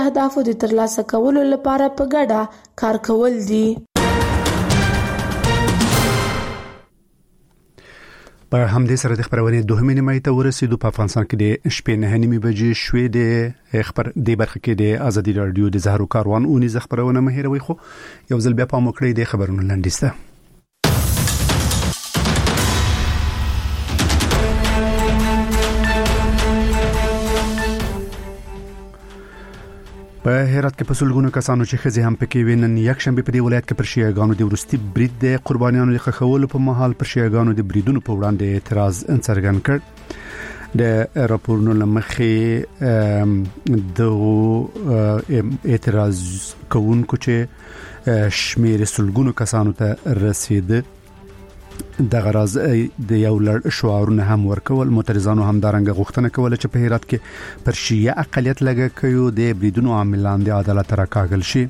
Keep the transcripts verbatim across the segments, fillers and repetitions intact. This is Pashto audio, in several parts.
اهدافو د ترلاسه کولو لپاره په ګډه کار کول دي. په همدې سره د خبرونې دوهمې نیمه ته ورسېدو. په افغانستان کې د شپې نه نیمه بجې شوې د خبر د برخه کې د ازادي رادیو د زهرو کاروان اونې ز خبرونه مهیروي. خو یو ځل بیا په موکړې د خبرونو لاندېسته. په هرات کې په سلګونو کسانو چې خزي هم پکې وینن یک شنبه په دی ولایت کې پر شیعاګانو د ورستي برید د قربانیانو د خخولو په محل پر شیعاګانو د بریدونو په وړاندې اعتراض څرګند کړ. د راپورونو لمخې د اعتراض کوونکو چې شمیر سلګونو کسانو ته رسیده د غرض د یو لړ شعارونه هم ورکول. معترضانو هم دارنګ غوښتنه کوله چې په هرات کې پر شیعه اقلیت لګه کوي د بریدونو عاملان د عدالت راکاږل شي.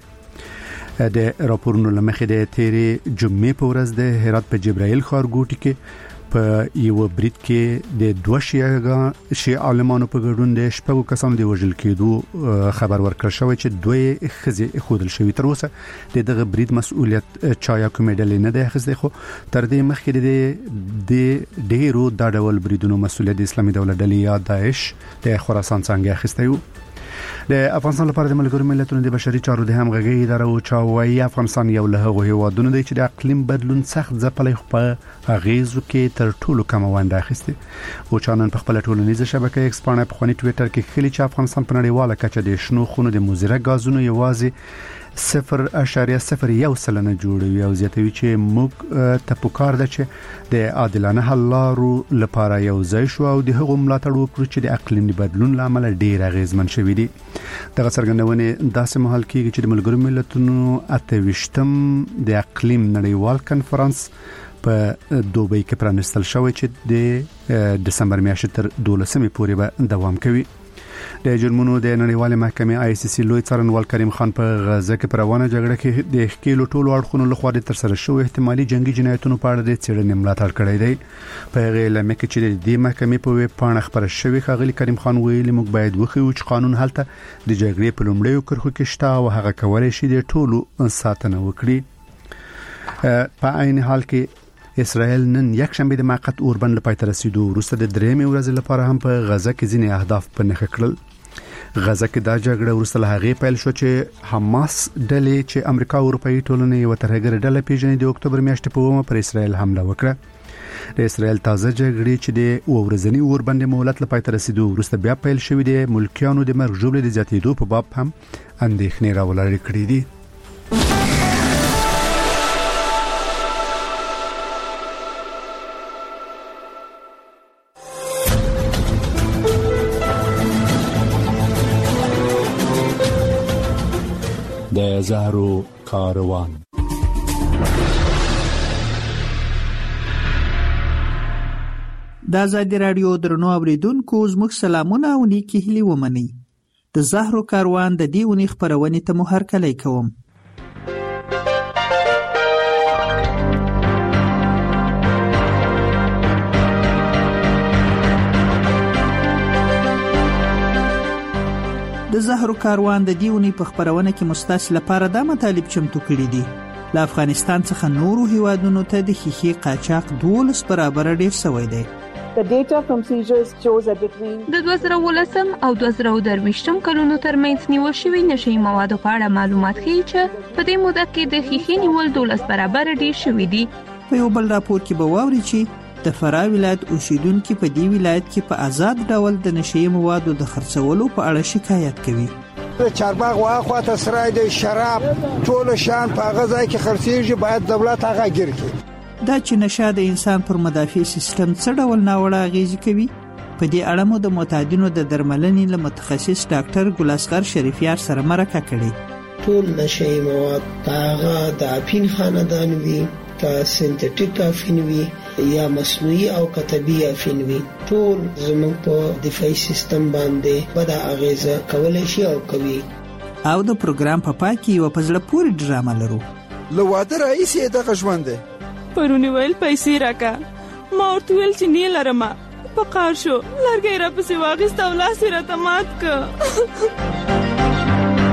د راپورونو لمخې د تیرې جمعې په ورځ د هرات په جبرائیل ښارګوټي کې په یو برید کې د دوه شیعه شیعه عالمانو په ګډون د شپږو کسانو د وژل کېدو خبر ورکړ شوی چې دوی خزي خودل شوی. تر اوسه د دغه برید مسؤلیت چا یا کومه ډلې نه ده اخیسته. خو تر دې مخکې د د ډیرو د ډول بریدونو مسؤلیت د اسلامي دولت ډلې یا داعش د خراسان څنګه اخیسته یو. د افغانستان لپاره د ملګرو ملتونو د بشري چارو د همغږي اداره او چاوي افغانستان یو له هغه هیوادونو دی چې د اقلیم بدلون سخت ځپلې په غیزو کې تر ټولو کم ونده اخیسته. او چانن په خپل ټولنیزه شبکې ایکس باندې په خونی ټوئیټر کې خلی چې افغانستان په نړیواله کچه د شنو خونو د مزره غازونو یوازې صفر اشاریه صفر یو سلنه جوړوي او زیاتوي چې موږ ته پکار ده چې د عادلانه حل لارو لپاره یو ځای شو او د هغو ملاتړ وکړو چې د اقلیم بدلون لامل ډیر اغیزمن شوی دي. دغه څرګندونه داسې مهال کېږي چې د ملګرو ملتونو اته ویشتم د اقلیم نړیوال کنفرانس په دوبۍ کې پرانستل شوی چې د دسمبر میاشتې تر دولسمې پورې به دوام کوي. د جرمونو د نړیوال محکمې آی سی سی لوی څارنوال کریم خان په غزه کې پر روانه جګړه کې د ښکیلو ټولو اړخونو لخوا د ترسره شوی احتمالي جنگي جنایتونو په اړه د څېړنې ملاتړ کړی دی. په هغه لمه کې چې د محکمې په ویب پاڼه خبره شوې ښاغلي کریم خان ویلي موږ باید وخیو چې قانون هلته د جګړې په لومړیو کرښو کې شته او هغه کولای شي د ټولو ساتنه وکړي. په عین حال کې اسرائیل نن یک شنبه د موقت اوربند لپاره تر رسیدو وروسته د درېمې ورځې لپاره هم په غزه کې ځینې اهداف په نښه کړل. غزه کې دا جګړه وروسته له هغې پیل شو چې حماس ډلې چې امریکا او اروپאי ټولنې یو ترهګر ډله پیژني د اکتوبر میاشتې په ومه پر اسرائیل حمله وکړه. د اسرائیل تازه جګړې چې د اورزنی اوربند مهلت لپاره تر رسیدو وروسته بیا پیل شوې دي ملکیانو د مرګ ژوبلې د زیاتېدو په باب هم اندېښنې راولري کړې دي. د زهرو کاروان. د آزادي رادیو درنو اوریدونکو زموږ سلامونه او نیکی هیلې ومنئ. د زهرو کاروان د دې اونۍ خپرونې ته مو هرکلی کوم. د زهرو کاروان د دیونی په خبرونه کې مستاس لپاره د مطالب چمتو کړي دي. له افغانستان څخه نورو هیوادونو ته د خیخي قاچاق دولس برابر ډیر شوی دی. The data from seizures shows that between د دوه زره ولسم او دوه زره درویشتم کلونو ترمنځ نیول شوی نشي موادو په اړه معلومات ښیي چې په دې موده کې د خیخي نیول دولس برابر ډیر شوی دی. په یو بل راپور کې به واوري چې د فراه ولایت اوسیدونکو په دې ولایت کې په آزاد ډول د نشي موادو د خرڅولو په اړه شکایت کوي. د چارباغ واخوا ته سرای د شراب ټول شان په غذا کې خرڅېږي، باید دولت هغه ګیر کړي. دا چې نشه د انسان پر مدافع سیستم څه ډول ناوړه اغیزه کوي، په دې اړه مو د معتادینو د درملنې له متخصص ډاکټر ګلاسغر شریفیار سره مرکه کړې. ټول نشي مواد هغه د اپین خاندان وی، کا سنتټیک افین وی یا مصنوعي او کتبي افین وی، ټول زموږ په دفاعي سیستم باندې بد اغیزه کولای شي او کوي. او د پروګرام په پای کې یو پزړه پوری ډرامه لرو. لو واده رئیس یې دغه ژوند دی. پرونی ویل پیسې راکا، ما ورته ویل چې نه لرم، په قار شو لرګي را پسې واغست او لاس یې راته مات ک.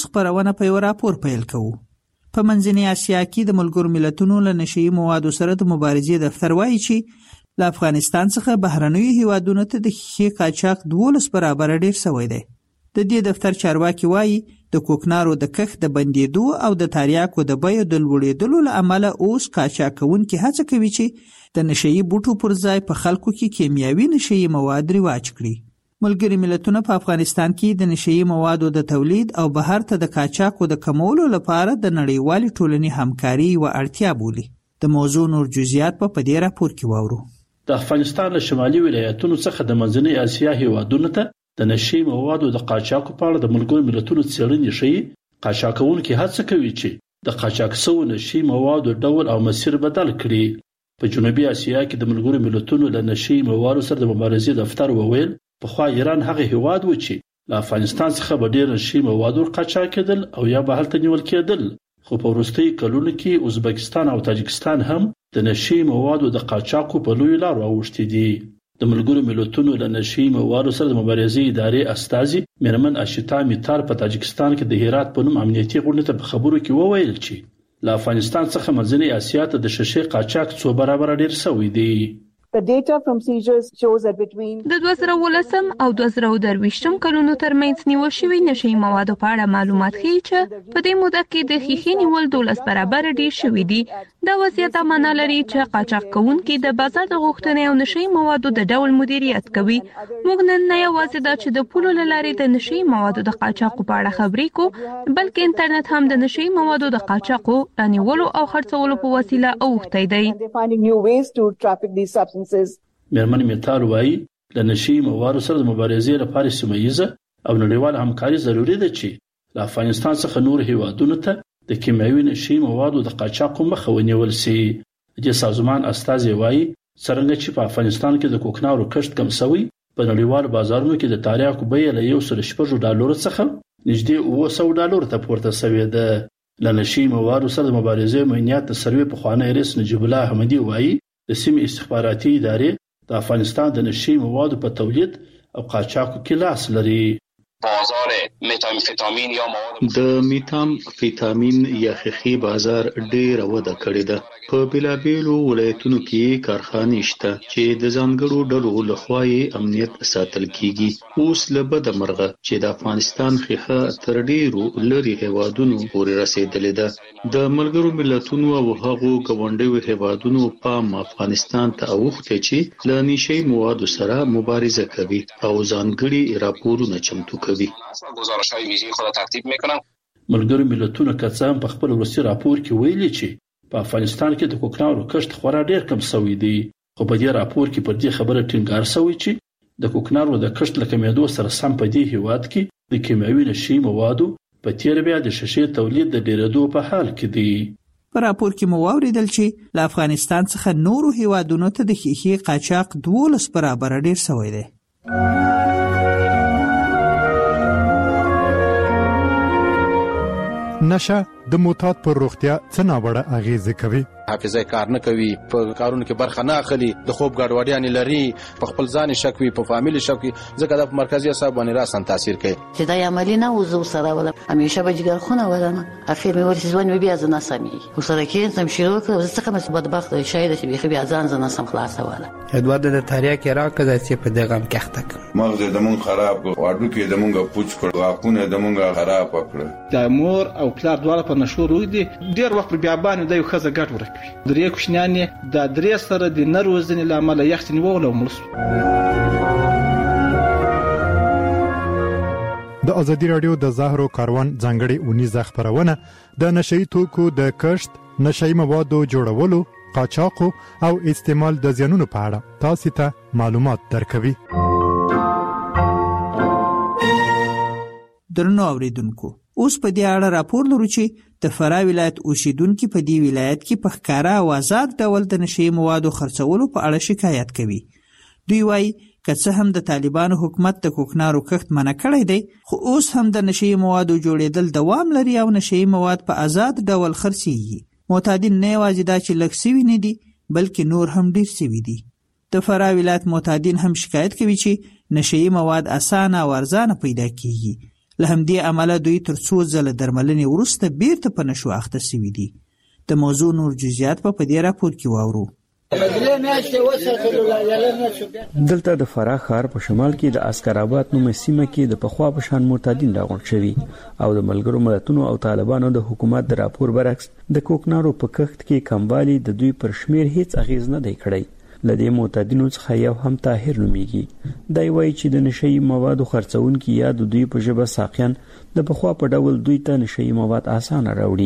اوس خپرونه په یو راپور پیل کوو. په منځنۍ اسیا کې د ملګرو ملتونو له نشهیي موادو سره د مبارزې دفتر وایي چې له افغانستان څخه بهرنیو هیوادونو ته د ښیښې قاچاق دولس برابره ډیر شوی دی. د دې دفتر چارواکي وایي د کوکنارو د کښت د بندېدو او د تریاکو د بیو د لوړېدلو له امله اوس قاچاق کوونکي هڅه کوي چې د نشهیي بوټو پر ځای په خلکو کې کیمیاوي نشهیي مواد رواج کړي. ملګري ملتونه په افغانستان کې د نشهیي موادو د تولید او بهر ته د قاچاقو د کمولو لپاره د نړیوالې ټولنې همکاري یوه اړتیا بولي. د موضوع نور جزئیات په دې راپور کې واورو. د افغانستان له شمالي ولایتونو څخه د منځنۍ اسیا هیوادونو ته د نشهیي موادو د قاچاق په اړه د ملګرو ملتونو څېړنې ښيي قاچاقونکي هڅه کوي چې د قاچاق شوو نشهیي موادو ډول او مسیر بدل کړي. په جنوبي اسیا کې د ملګرو ملتونو له نشهیي موادو سره د مبارزې دفتر وویل پخوا ایران هغه هیواد و چې له افغانستان څخه به ډېر نشهیي مواد قاچاق کېدل او یا به هلته نیول کېدل، خو په وروستیو کلونو کې ازبکستان او تاجکستان هم د نشهیي موادو د قاچاقو په لویو لارو اوښتي دي. د ملګرو ملتونو له نشهیي موادو سره د مبارزې ادارې استازي میرمن اشیتا میتار په تاجکستان کې د هرات په نوم امنیتي غونډې ته په خبرو کې وویل چې له افغانستان څخه منځنۍ اسیا ته د شیشې قاچاق څو برابر ډیر شوی دی. The data from seizures shows that between د دوه زره ولسم او دوه زره درویشتم کلونو ترمنځ نیول شوي نشهیي موادو په اړه معلومات ښیي چې په دې موده کې د ښیښې نیول دولس برابره ډیر شوي دي. دا وضعیت معنا لري چې قاچاق کوونکي د بازار د غوښتنې او نشهیي موادو د ډول مدیریت کوي. موږ نن نه یوازې دا چې د پولو له لارې د نشهیي موادو د قاچاقو په اړه خبرې کوو، بلکې انټرنیټ هم د نشهیي موادو د قاچاقو رانیولو او خرڅولو په وسیله اوښتی دی. میرمن میتار وایي له نشهیي موادو سره د مبارزې لپاره سیمه ییزه او نړیواله همکاري ضروري ده چې له افغانستان څخه نور هیوادونو ته د کیمیاوي نشهیي موادو د قاچاقو مخه ونیول شي. د سازمان استازي وایي څرنګه چې په افغانستان کې د کوکنارو کښت کم شوی، په نړیوالو بازارونو کې د تریاکو بیه له یو سل شپږ ډالرو څخه نږدې اوه سوه ډالرو ته پورته شوې ده. له نشهیي موادو سره د مبارزې امنیت د سروې پخوانی رئیس نجیب الله احمدي وایي د سیمې استخباراتي ادارې د افغانستان د نشهیي موادو په تولید او قاچاقو کې لاس لري. بازار متامفیتامین یا مواد د میتامفیتامین یا ښیښې بازار ډېره وده کړې ده. په بېلابېلو ولایتونو کې کارخانې شته چې د ځانګړو ډلو لخوا یې امنیت ساتل کیږي. اوس له بده مرغه چې د افغانستان ښیښه تر ډېرو لرې هیوادونو پورې رسېدلې ده. د ملګرو ملتونو او هغو ګاونډیو هیوادونو پام افغانستان ته اوښتی چې له نشهیي موادو سره مبارزه کوي او ځانګړي راپورونه چمتو کوي. گزارش‌های ویژه خود ترتیب می‌کنم. ملګرو ملتونو کڅام په خپل وروستي راپور کې ویلي چې په افغانستان کې د کوکنارو کښت خورا ډیر کم شوی دی، خو په دې راپور کې پر دې خبره ټینګار شوی چې د کوکنارو د کښت له کمیدو سره سم په دې هیواد کې د کیمیاوي نشهیي موادو په تیر بیا د شیشې تولید د ډیرېدو په حال کې دی. په راپور کې مو واوریدل چې له افغانستان څخه نورو هیوادونو ته د ښیښې قاچاق دولس برابر ډیر شوی دی. نشه د معتاد پر روغتیا څه ناوړه اغیزه کوي. حافظه کار نه کوي، په کارونو کې برخه نه اخلي، د خوب ګډوډیاں لري، په خپل ځان شک وي، په فامیل شک وي، ځکه د مرکزي اعصاب باندې راسن تاثیر کوي. چې دا عملی نه وزو سره ولا همیشه به جګر خونه ولنه اخر مې ورته ځوان بیا ځنه سمي وسره کې سم شروع کړ، ځکه مې بدبخت شاید چې بيخي بیا ځان ځنه سم خلاصه ولا ادوار د تاریخ کې راکړه چې په دغه کښتک مغز د مون خراب واړو کې د مونږه پوچ کړ، واکونه د مونږه خراب کړ. د مور او پلار دواړه په نشو روي دي، ډیر وخت بیا باندې د یو خزه ګټ ورکوي. درې کوشنیانې د درې سره د نروزنې لامل یختنی وغله ومرس. د ازادي رادیو د زهرو کاروان ځانګړي اونیزه خبرونه د نشئی توکو د کښت، نشئی موادو جوړولو، قاچاقو او استعمال د زیانونو په اړه تاسو ته معلومات درکوي. درنو اوریدونکو، اوس په دې اړه راپور لرو چې د فراه ولایت اوسیدونکو په دې ولایت کې په ښکاره او آزاد ډول د نشئی موادو خرڅولو په اړه شکایت کوي. دوی وایي که څه هم د طالبانو حکومت د کوکنارو کښت منع کړی دی، خو اوس هم د نشئی موادو جوړېدل دوام لري او نشئی مواد په آزاد ډول خرڅېږي. معتادین نه یوازې دا چې لږ سوي نه دي، بلکې نور هم ډیر سوي دي. د فراه ولایت معتادین هم شکایت کوي چې نشئی مواد اسانه او ارزانه پیدا کیږي له همدې امله دوی تر څو ځله درملنې وروسته بیرته په نشو اخته سوي دي. د موضوع نور جزئیات په دې راپور کې واورو. دلته د فراه ښار په شمال کې د عسکر آباد نومه سیمه کې د پخوا په شان معتادین راغونډ شوي او د ملګرو ملتونو او طالبانو د حکومت د راپور برعکس د کوکنارو په کښت کې کموالی د دوی پر شمیر هیڅ اغیز نه دی کړی. لدې معتادینو څخه یو هم طاهر نومیږي. دی وایي چې د نشئی موادو خرڅونکي یا د دوی په ژبه ساقیان د پخوا په ډول دوی ته نشئی مواد اسانه راوړي.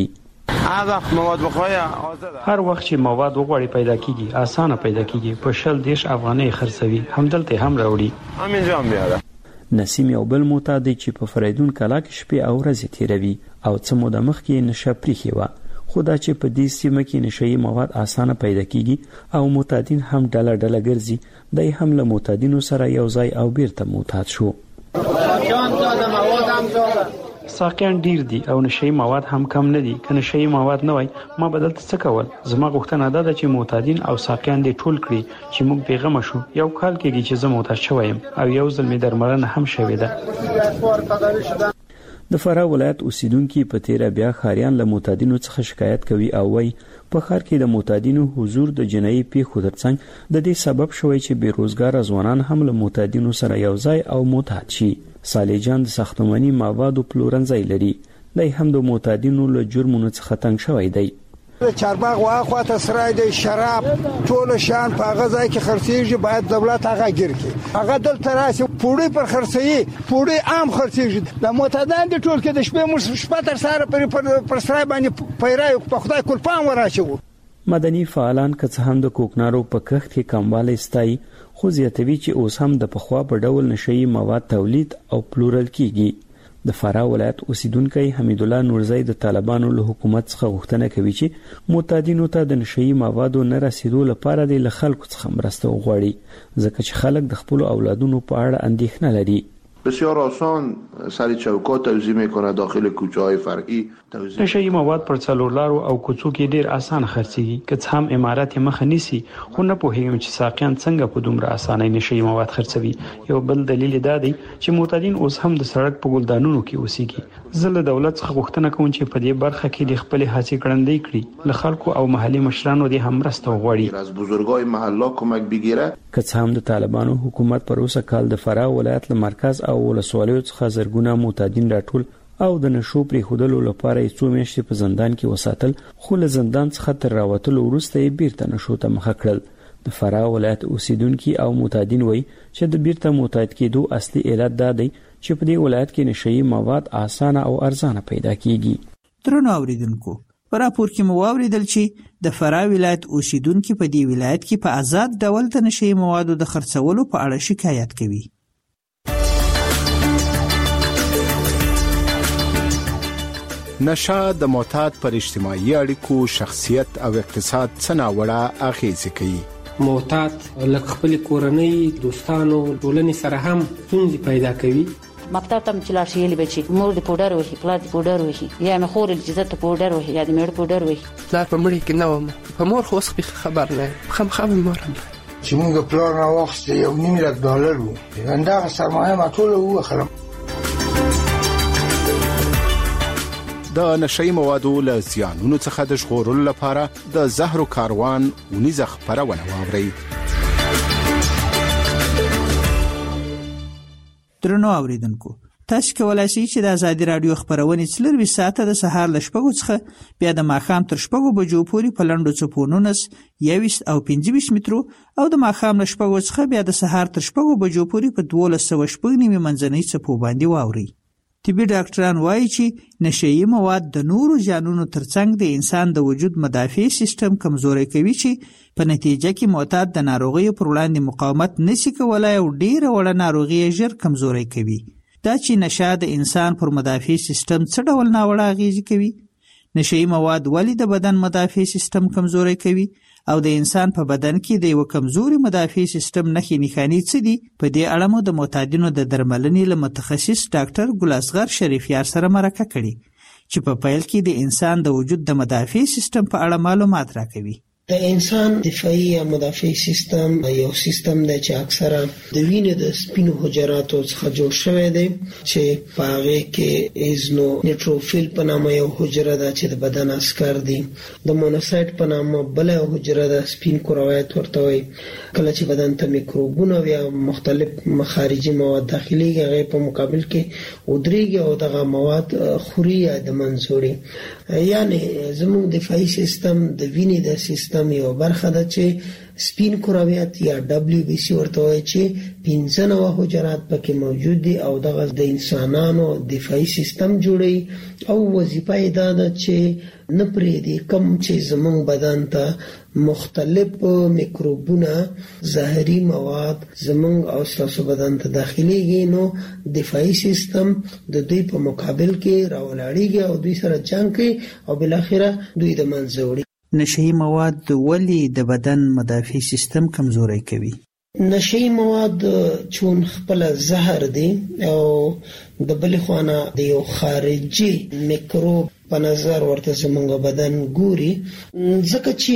هر وخت چې مواد وغواړي پیدا کیږي اسانه پیدا کیږي، په شل دیش افغانۍ خرڅوي، همدلته هم راوړي. نسیم یو بل معتاد چې په فریدون کلا کې شپې او ورځې تیروي او څه موده مخکې نشه پریښې وه، خو دا چې په دې سیمه کې نشئی مواد اسانه پیدا کیږي او معتادین هم ډله ډله ګرځي، دی هم له معتادینو سره یو ځای او بیرته معتاد شو. ساقیان ډیر دي او نشئی مواد هم کم نه دي. که نشئی مواد نه وای ما بدلته څه کول؟ زما غوښتنه ده چې معتادین او ساقیان دې ټول کړي چې موږ بیغمه شو. یو کال کېږي چې زه معتاد شویم او یو ځل مې درملنه هم شوې ده. د فراه ولایت اوسیدونکي په تیره بیا ښاریان له معتادینو څخه شکایت کوي او وایي په ښار کې د معتادینو حضور د جنایي پیښو ترڅنګ د دې سبب شوی چې بیروزګاره ځوانان هم له معتادینو سره یو ځای او معتاد شي. صالح جان د ساختماني موادو پلورنځی لري. دی هم د معتادینو له جرمونو څخه تنګ شوی دی. چارباغ واخواته سرای دی شراب ټول شان په هغه ځای کې خرڅېږي، باید دولت هغه ګیر کړي. هغه دلته راسي پوړی پر خرڅوي، پوړی عام خرڅېږي. د معتادان د ټول کې د شپې موږ شپه تر سهاره پر سرای باندې پیرای په خدای کلپان وراشو. مدني فعالان که څه هم د کوکنارو په کښت کې کموالی ستایي، خو زیاتوي چې اوس هم د پخوا په ډول نشئی مواد تولید او پلورل کیږي. د فراه ولایت اوسیدونکی حمید الله نورزی د طالبانو له حکومت څخه غوښتنه کوي چې معتادینو ته د نشئی موادو نه رسیدو لپاره د خلکو څخه مرسته وغواړي، ځکه چې خلک د خپل اولادونو په اړه اندېښنه لري. بسیار آسان سر چوکات توزیع میکنه، داخل کوچه های فرعی توزیع. نشئی مواد پر څلور لارو او کوڅو کې ډیر اسان خرڅيږي، که څه هم امارات یې مخه نیسي، خو نه پوهیږم چې ساقیان څنګه په دومره اسانۍ نشئی مواد خرڅوي. یو بل دلیل دا دی چې معتادین اوس هم د سړک په ګلدانونو کې اوسېږي. زه له دولت څخه غوښتنه کوم چې په دې برخه کې د خپل هڅې کړندې کړي، له خلکو او محلي مشرانو دې هم مرسته وغواړي. از بزرگای محله کمک بگیره. که څه هم د طالبانو حکومت پر اوسه کال د فراه ولایت له مرکز او ولسوالیو څخه زرګونه معتادین راټول او د نشو پرې خودلو لپاره یې څو میاشتې په زندان کې وساتل، خو له زندان څخه تر راوتلو وروسته یې بیرته نشو ته مخه کړل. د فراه ولایت اوسیدونکي او معتادین وایي چې د بیرته معتاد کېدو اصلي علت دا دی چې په دې ولایت کې نشئی مواد اسانه او ارزانه پیدا کیږي. درنو اوریدونکو، په راپور کې مو واوریدل چې د فراه ولایت اوسیدونکي په دې ولایت کې په آزاد ډول د نشئی موادو د خرڅولو په اړه شکایت کوي. نشه د معتاد پر اجتماعي اړیکو، شخصیت او اقتصاد څه ناوړه اغیزې کوي. معتاد لکه خپل کورنۍ، دوستانو، ټولنې سره هم ستونزې پیدا کوي. مکتب ته چې لاړ شي یلی بچي مور دې پوډر وهي، پلار دې پوډر وهي، یا مې خور دې چې ته پوډر وهي، یا دې مېړه پوډر وهي. پلار په مړي کې نه وم، په مور خو اوس خبر نه یم، خامخا مې مور هم چې موږ پلار نه واخیسته یو نیم لک ډالر وو، همدغه سرمایه ما ټوله ووخلم. د نشئی موادو له زیانونو څخه د ژغورلو لپاره د زهرو کاروان ونیزه خپرونه واورئ. درنو اوریدونکو، تاسو کولای شئ چې د ازادي رادیو خبرونه څلروي ساعته د سهار ل شپږو څخه بیا د ماښام تر شپږو بجو پورې په لنډو څپو نولس، یوویشت او پنځه ویشت مترو او د ماښام ل شپږو څخه بیا د سهار تر شپږو بجو پورې په دولس سوه شپږ نیمې منځنۍ څپو باندې واورئ. طبي ډاکټران وایي چې نشئی مواد د نورو ژانونو ترڅنګ د انسان د وجود مدافع سیستم کمزوري کوي، چې په نتیجه کې معتاد د ناروغیو پر وړاندې مقاومت نشي کولای او ډیره وړه ناروغي ژر کمزوري کوي. دا چې نشه د انسان پر مدافع سیستم څه ډول ناوړه اغیزې کوي؟ نشئی مواد ولې د بدن مدافع سیستم کمزوري کوي او د انسان په بدن کې د یو کمزوري مدافع سیستم نښې نښانې څه دي؟ په دې اړه مو د معتادینو د درملنې له متخصص ډاکټر ګل اصغر شریفیار سره مرکه کړې چې په پیل کې د انسان د وجود د مدافع سیستم په اړه معلومات راکوي. د انسان دفاعي یا مدافع سیستم یو سیستم دی چې اکثره د وینې د سپینو حجراتو څخه جوړ شوی دی چې په هغې کې ایزنو نیټروفیل په نامه یو حجره ده چې د بدن عسکر دي، د مونوسایت په نامه بله یو حجره ده سپین کرویات ورته وایي. کله چې بدن ته میکروبونه یا مختلف خارجي مواد داخليږي هغې په مقابل کې ودرېږي او دغه مواد خوري یا د منځ وړي. یعنې زموږ دفاعي سیستم د وینې د سیستم یو برخه ده چې سپین کرویات یا دبلیو بی سی ورته وایي چې پنځه نوع حجرات پکې موجود دي او دغه د انسانانو دفاعي سیستم جوړي او وظیفه یې دا ده چې نه پرېږدي کوم چې زموږ بدن ته مختلف میکروبونه زهري مواد زموږ او ستاسو بدن ته داخليږي، نو دفاعي سیستم د دوی په مقابل کې راولاړیږي او دوی سره جنګ کوي او بالاخره دوی د منځه وړي. نشهي مواد ولې د بدن مدافع سیستم کمزوری کوي؟ نشهي مواد چون خپل زهر دي او د بلې خوانه د یو خارجي میکروب په نظر ورته زموږ بدن ګوري، ځکه چې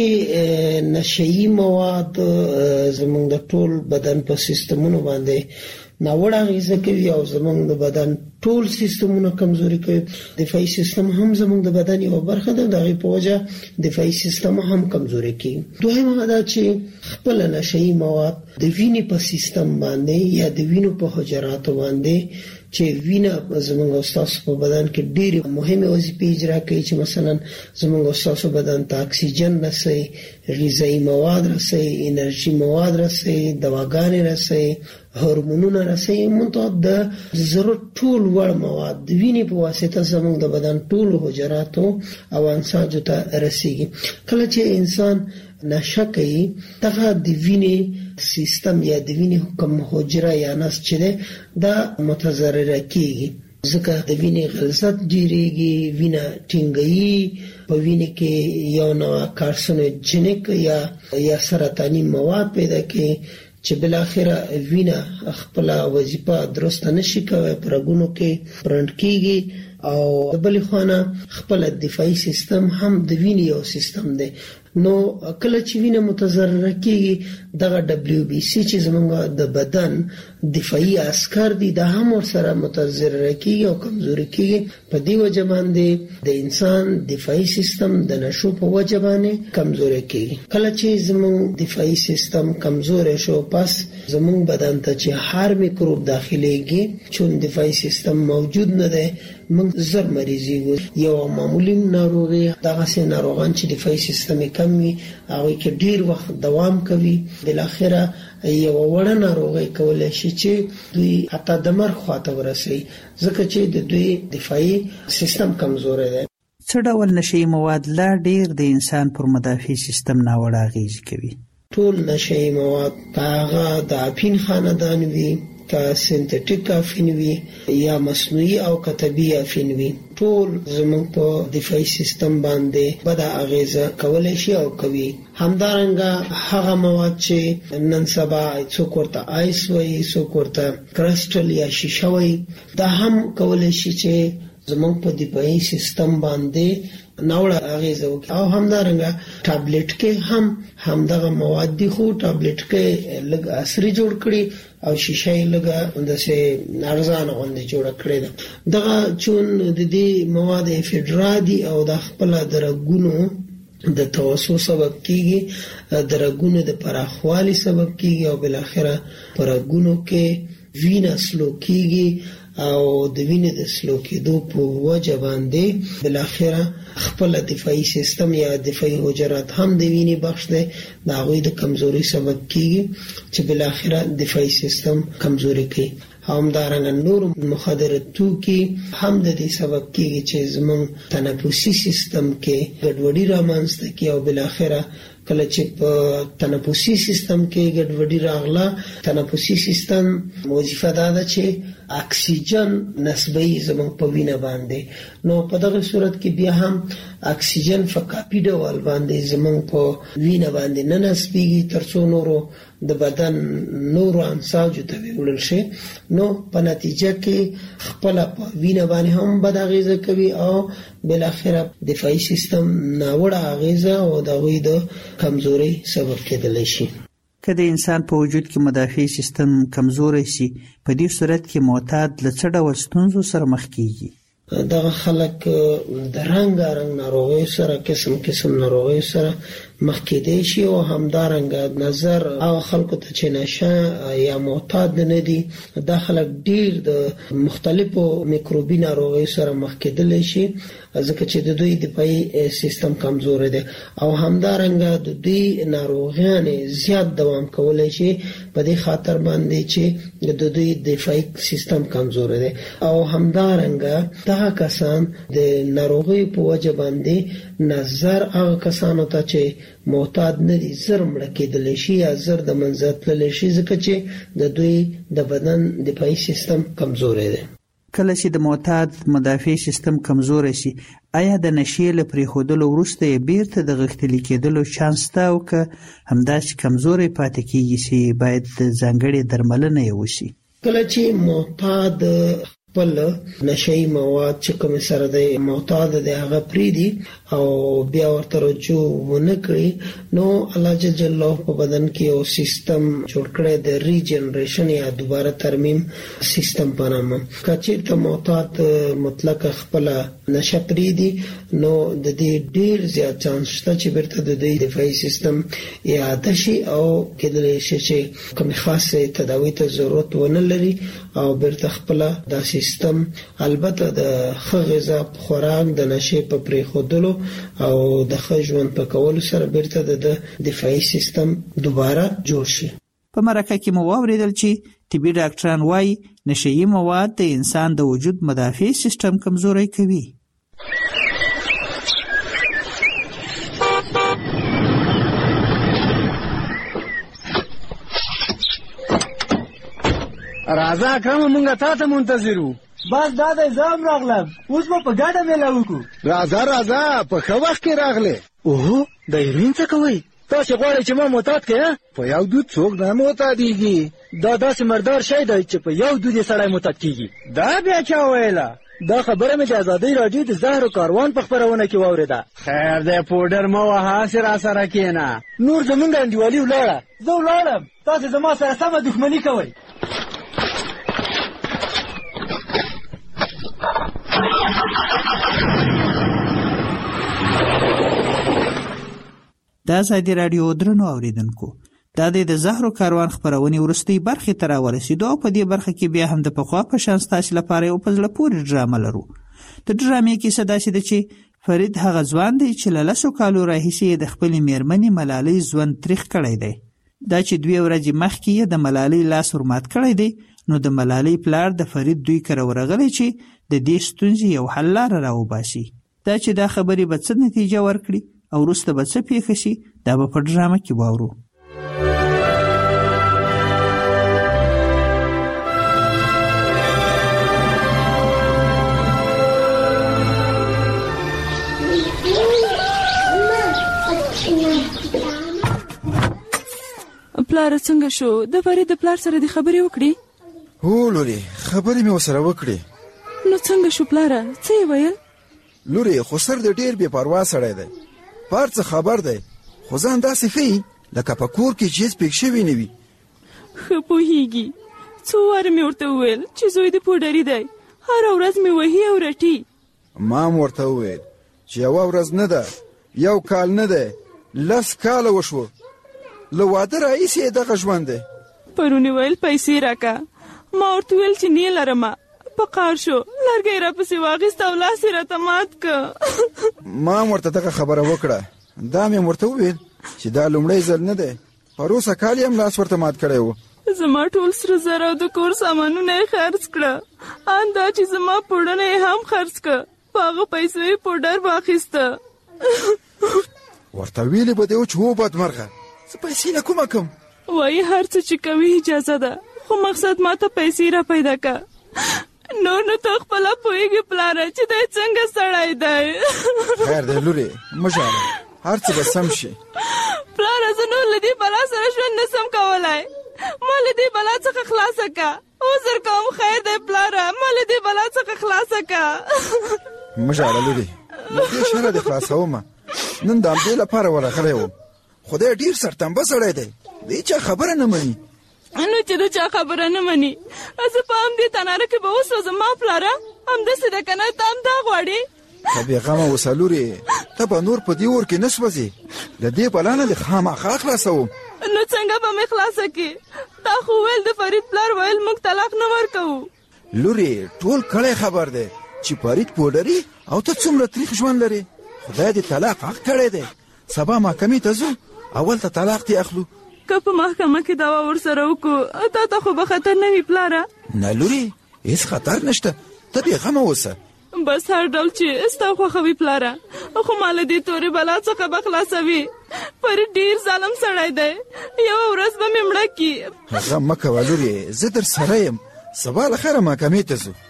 نشهي مواد زموږ د ټول بدن په سیستمونو باندې ناوړه اغیزه کوي او زموږ د بدن ټول سیستمونه کمزوري کوي. دفاعي سیستم هم زموږ د بدن یو برخه ده، دغه په وجه دفاعي سیستم هم کمزوري کوي. دویمه دا چې خپل نشهي مواد د وینې په سیستم باندې یا د وینو په حجراتو باندې چې وینه زموږ استاسو په بدن کې ډېری مهمه وظیفې اجرا کوي، چې مثلا زموږ استاسو بدن ته اکسیجن رسي، غذایی مواد رسي، انرژي مواد رسي، دواګانې رسي، هورمونونه رسي، منتها د ضرورت ټول وړ مواد د وینې په واسطه زموږ د بدن ټول حجراتو او انساجو ته رسیږي. کله چې انسان نشه کوي دغه د وینې سیستم یا د وینې کوم حجره یا نسج چې دا متضرره کیږي، ځکه د وینې غلظت ډیریږي، وینه ټینګي، په وینې کې یو نوع کارسینوجنیک یا یا سرطاني مواد پیدا کوي چې بل اخره وینه خپل وظیفه درسته نشي کوي، پرګونو کې پرند کیږي او بل خوانه خپل دفاعي سیستم هم د وینې یو سیستم دی. نو کله چې وینه متضرره کیږي دغه دبلیو بی سی چې زمونږ د بدن دفاعي عسکر دي دا هم ورسره متضرره کیږي او کمزوري کیږي. په دې وجه باندې د انسان دفاعي سیستم د نشو په وجه باندې کمزوري کیږي. کله چې زمونږ دفاعي سیستم کمزوري شو پس زمونږ بدن ته چې هر میکروب داخليږي چون دفاعي سیستم موجود نه دی موږ زر مریضي یو معمولی ناروغي دغه سي ناروغان چې دفاعي سیستم کمی هغه کې ډیر وخت دوام کوي، بل اخره یو وړه ناروغي کولای شي چې دوی حتی د مرګ خواته ورسي، ځکه چې د دوی دفاعي سیستم کمزوري دی. څه ډول نشهي مواد لا ډیر د انسان پر مدافع سیستم ناوړه اغیز کوي؟ ټول نشهي مواد هغه د اپین خاندان وي، کا سنتټیک افین وي یا مصنوعي او کتبي افین وي، ټول زموږ په دفاعي سیستم باندې بد اغیزه کولای شي او کوي. همدارنګه هغه مواد چې نن سبا څوک ورته آیس وایي، څوک ورته کرسټل یا شیشه وایي، دا هم کولای شي چې زموږ په دفاعي سیستم باندې ناوړه اغیزه وکړي. او همدارنګه ټابلیټ کې هم همدغه مواد دي، خو ټابلیټ کې لږ عصري جوړ کړي او شیشه یې لږه انداسې ارزانه غوندې جوړه کړې ده. دغه چون د دې مواد افیډرا دي او د خپل درګونو د توسو سبب کیږي، درګونو د پراخوالي سبب کیږي او بل اخره پرګونو کې وینه سلو کیږي او د وینې د سلو کېدو په وجه باندې بل اخره خپل دفاعي سیستم یا دفاعي حجرات هم د وینې بخش دی، د هغوی د کمزوري سبب کیږي چې بل اخره دفاعي سیستم کمزوري کوي. همدارنګه نور مخدر توکي هم د دې سبب کیږي چې زموږ تنفسي سیستم کې ګډوډي رامنځته کوي او بل اخره کله چې په تنفسي سیستم کې ګډوډي راغله، تنفسي سیستم وظیفه دا ده چې اکسیجن نسبی زموږ په وینه باندې، نو په دغه صورت کې بیا هم اکسیجن په کاپی ډول باندې زموږ په وینه باندې نه نسبیږي ترڅو نورو د بدن نور انساجو ته وړل شي نو په نتیجه کې خپل په وینه باندې هم بد اغیزه کوي او بل اخره دفاعي سیستم ناوړه اغیزه او د وې د کمزوري سبب کېدلی شي. که د انسان په وجود کې مدافع سیستم کمزوري شي په دې صورت کې معتاد له څه ډول ستونزو سره مخ کیږي؟ دغه خلک د رنګارنګ ناروغیو سره قسم قسم ناروغیو سره مخ کېدی شي او همدارنګه نظر هغه خلکو ته چې نشه یا معتاد نه دي دا خلک ډیر د مختلفو میکروبي ناروغیو سره مخ کېدلی شي ځکه چې د دوی دفاعي سیستم کمزور دی او همدارنګه د دوی ناروغیانې زیات دوام کولی شي په دې خاطر باندې چې د دوی دفاعي سیستم کمزور دی او همدارنګه دغه کسان د ناروغي په وجه باندې نظر هغه کسانو ته چې معتاد نه دي زر مړه کېدلی شي یا زر د منځه تللی شي ځکه چې د دوی د بدن دفاعي سیستم کمزوری دی. کله چې د معتاد مدافع سیستم کمزوری شي آیا د نشې له پرېښودلو وروسته یې بیرته د غښتلي کېدلو چانس شته او که همداسې کمزوری پاتې کېږي چې باید ځانګړې درملنه یې وشي؟ کله چې معتاد خپل نشه‌یي مواد چې کوم سره د معتاد د هغه پریدي او بیا ورته رجوع ونه کړي نو الله جل جلاله په بدن کې یو سیستم جوړ کړی د ریجنریشن یا دوباره ترمیم سیستم په نامه. که چېرته معتاد مطلق خپل نشه پریدي نو د دې ډیر زیات چانس شته چې بیرته د دوی دفاعي سیستم اعاده شي او کېدلی شي چې کوم خاصه تداوی ته ضرورت ونه لري او بیرته خپل د سیستم البته د ښه غذا خوراک د نشې په پرېښودلو او د ښه ژوند په کولو سره بیرته د دفاعي سیستم دوباره جوړ شي. په مرکه کې مو واوریدل چې طبي ډاکټران وايي نشه‌یي مواد د انسان د وجود مدافع سیستم کمزوری کوي. راځه اکرم مونږه تا ته منتظر وو. بس دا د زام راغلم اوس به په ګډه میله وکړو. راځه راځه په ښه وخت کې راغلې. اوهو د هیروین څه کوئ؟ تاسې غواړئ چې ما معتاد کړې؟ په یو دود څوک نه معتادېږي. دا داسې مردار شی دی چې په یو دود یې سړی معتاد کېږي. دا بیا چا ویله؟ دا خبره مې د ازادۍ راډیو د زهرو کاروان په خپرونه کې واورېده. خیر دی پوډر مه وهه هسې راسره کښېنه. نور زمونږ انډیوالي ولاړه. زه ولاړم تاسې زما سره سمه دښمني کوئ. دا ازادي راډیو درنو اوریدونکو دا د زهرو کاروان خبرونې وروستۍ برخې ته راورسېدو او په دې برخه کې بیا هم د پخوا په شان ستاسې لپاره یو په زړه پورې ډرامه لرو. د ډرامې کیسه داسې ده چې فرید هغه ځوان دی چې له لسو کالو راهیسې د خپلې میرمنې ملالۍ ژوند تریخ کړی دی. دا چې دوې ورځې مخکې یې د ملالۍ لاس ورمات کړی دی نو د ملالۍ پلار د فرید دوی کره ورغلی چې د دې ستونزې یو حل لاره راوباسي. دا چې دا خبرې به څه نتیجه ورکړي او وروسته به څه پیښه شي دا به په ډرامه کې واورو. پلار څنګه شو؟ د فرید د پلار سره د خبرې وکړې؟ هو لوري خبرې مې ورسره وکړې. نو څنګه شو پلاره؟ څه یې ویل؟ لوري خو سر د ډېر بې پروا سړی دی، پار څه خبر دی، خو ځان داسې ښیي لکه په کور کې چې هېڅ پېښ شوي نه وي. ښه پوهېږي. څو واره مې ورته وویل چې زوی د پوډري دی، هره ورځ مې وهي او رټي. ما هم ورته وویل چې یوه ورځ نه ده، یو کال نه دی، لس کاله وشوه. له واده راهیسې یې دغه ژوند دی. پرون یې ویل پیسې راکه، ما ورته ویل چې نه لرمه. په قار شو لرګی راپسې واخیست او لاس یې راته مات که. ما هم ورته دغه خبره وکړه. دا مې ورته وویل چې دا لومړی ځل نه دی، پروسه کال یې هم لاس ورته مات کړی و. زما ټول سره زر او د کور سامانونه یې خرڅ کړه، ان دا چې زما پوډرونه یې هم خرڅ کړه، په هغه پیسو یې پوډر واخیسته. ورته ویلې به دې و چې هو بدمرغه زه پیسې نه کومه کم. وایي هر څه چې کوي اجازه ده، خو مقصد ما ته پیسې را پیدا که. نو نو ته خپله پوهېږې پلاره چې دی څنګه سړی دی. خیر دی لورې مه ژاړه، هر څه به سم شي. پلار زه نور له دې بلا سره ژوند نسم کولی. ما له دې بلا څخه خلاصه که. عذر کوم خیر دی پلاره، ما له دې بلا څخه خلاصه که. مه ژاړه لورې، له دې شره دې خلاصومه. نن د همدې لپاره ورغلی وم. خدای ډېر سرتمبه سړی دی، دې چا خبره نه مني. نو چې د چا خبره نه مني، زه په همدې تناره کې به وسوځم. ما پلاره همداسې ده که نه، ته همدا غواړې. ته بېغمه اوسه لورې، ته به نور په دې اور کې نه سوځې. د دې بلا نه دې خامخا خلاصوم. نو څنګه به مې خلاصه کړې؟ تا خو ویل د فرید پلار ویل موږ طلاق نه ورکوو. لورې ټول کړی خبر دی چې فرید پوډري او ته څومره تریخ ژوند لرې. خدای دې طلاق حق کړی دی. سبا محکمې ته ځو، اول ته طلاق دې اخلو. که په محکمه کې دعوا ورسره وکړو، تا ته خو به خطر نه وي پلاره. نه لورې، هېڅ خطر نشته، ته بېغمه اوسه. بس هر ډول چې ستا خوښه وي پلاره، خو ما له دې تورې بلا څخه به خلاصوي. فرید ډېر ظالم سړی دی، یوه ورځ به مې مړه کي. هغه مه کوه لورې، زه در سره یم. سبا له خیره محکمې ته ځو.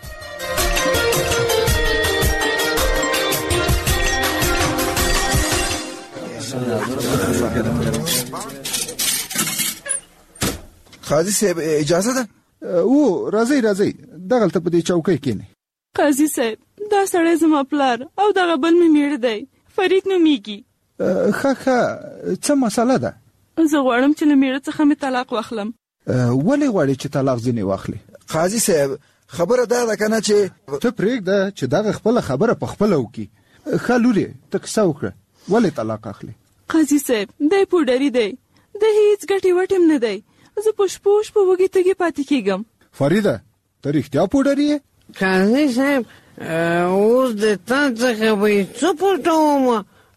قاضي صاحب اجازه ده؟ او راځئ راځئ، دغلته په دې چوکۍ کښېنئ. قاضي صاحب دا سړی زما پلار او دغه بل مې میړه دی، فرید نومیږي. ښه ښه، څه مسله ده؟ زه غواړم چې له میړه څخه مې طلاق واخلم. ولې غواړې چې طلاق ځینې واخلې؟ قاضي صاحب خبره دا ده که نه چې ته پرېږده چې دغه خپله خبره په خپله وکړي. ښه لورې، ته کیسه وکړه، ولې طلاق اخلې؟ قاضي صاحب دی پوډري دی، د هېڅ ګټې وټې هم نه دی. زه په شپو شپو وږې تږې پاتې کېږم. فریده ته رښتیا پوډري یې؟ قاضي صاحب اوس د تا څخه به یې څه پټومه؟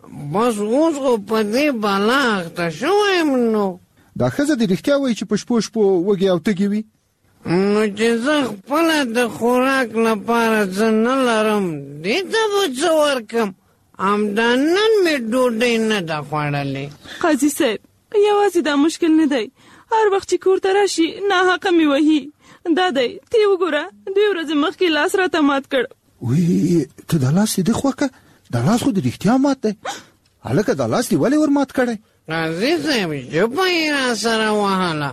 بس اوس خو په دې بلا اخته شوی یم. نو دا ښځه دې رښتیا وایي چې په شپو شپو وږې او تږې وي؟ نو چې زه خپله د خوراک لپاره څه نه لرم، دې ته به څه ورکم؟ همدا نن مې ډوډۍ نه ده خوړلې. قاضي صاحب یوازې دا مشکل نه دی، هر وخت چې کور ته راشي ناحقه مې وهي. دا دی ته یې وګوره، دوې ورځې مخکې لاس راته مات کړ. وی ته دا لاس دې دې خوکه، دا لاس خو دې رښتیا مات دی. هلکه دا لاس دې ولې ور مات کړی؟ قاضي صاحب ژبه یې را سره وهله،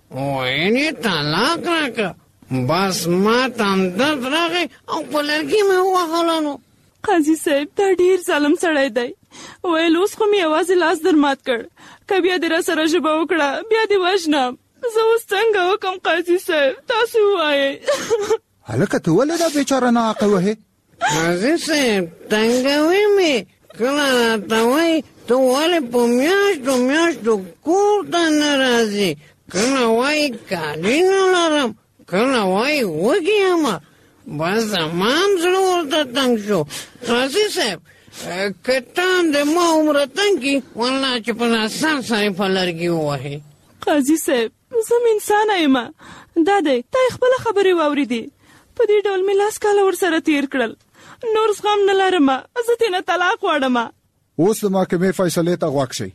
ویل یې طلاق راکړه. بس ما ته همدرد راغی او په لرګي مې ووهله. نو قاضي صاحب دا ډېر ظالم سړی دی، ویل اوس خو مې یوازې لاس در مات کړ، که بیا دې را سره ژبه وکړه بیا دې وژنم. زه اوس څنګه وکړم قاضي صاحب، تاسو ووایئ. هلکه ته ولې دا بیچاره ناحقه وهې؟ قاضي صاحب تنګوي مې، کله راته وایي ته ولې په میاشتو میاشتو کور ته نه راځې، کله وایي کالي نه لرم، کله وایي وږې یم. بس زما هم زړه ورته تنګ شو. قاضي صاحب که ته هم د ما عمره تنګ کړي، والله چې په ناسم سره په لرګي ووهې. قاضي صاحب زه م انسانه یم، دا دی تا یې خپله خبرې واورېدې. په دې ډول مې لاس کاله ورسره تېر کړل، نور زغم نه لرم، زه ترېنه طلاق غواړم. اوس د محکمې فیصلې ته غوږ شئ.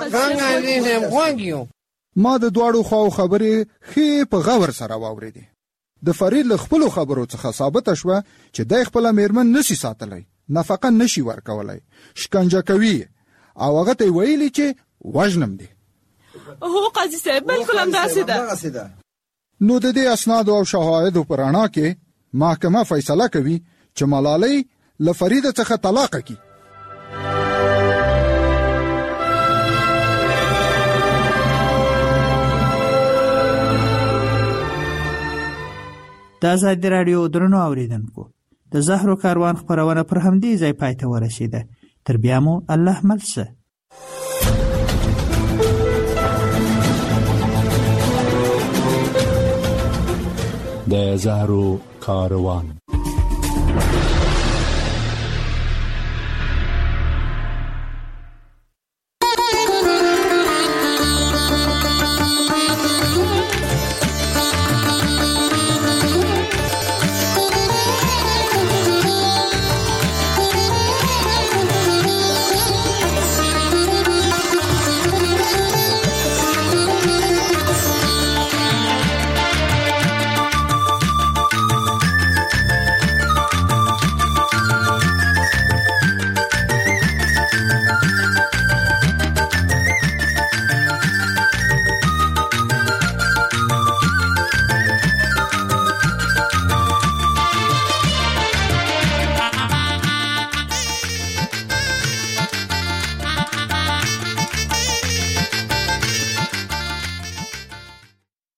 ما د دواړو خواو خبرې ښې په غور سره واورېدې. د فرید له خپلو خبرو څخه ثابته شوه چې دی خپله میرمن نشي ساتلی، نفقه نشي ورکولی، شکنجه کوي او هغه ته یې ویلي چې وژنم دی. هو قاضي صاحب بالکل همداسې ده. نو د دې اسنادو او شواهدو په رڼا کې محکمه فیصله کوي چې ملالۍ له فریده څخه طلاق کړي. د ازادي راډیو درنو اوریدونکو، د زهرو کاروان خپرونه پر همدې ځای پای ته ورسیده. تر بیا مو الله مل شه. د زهرو کاروان.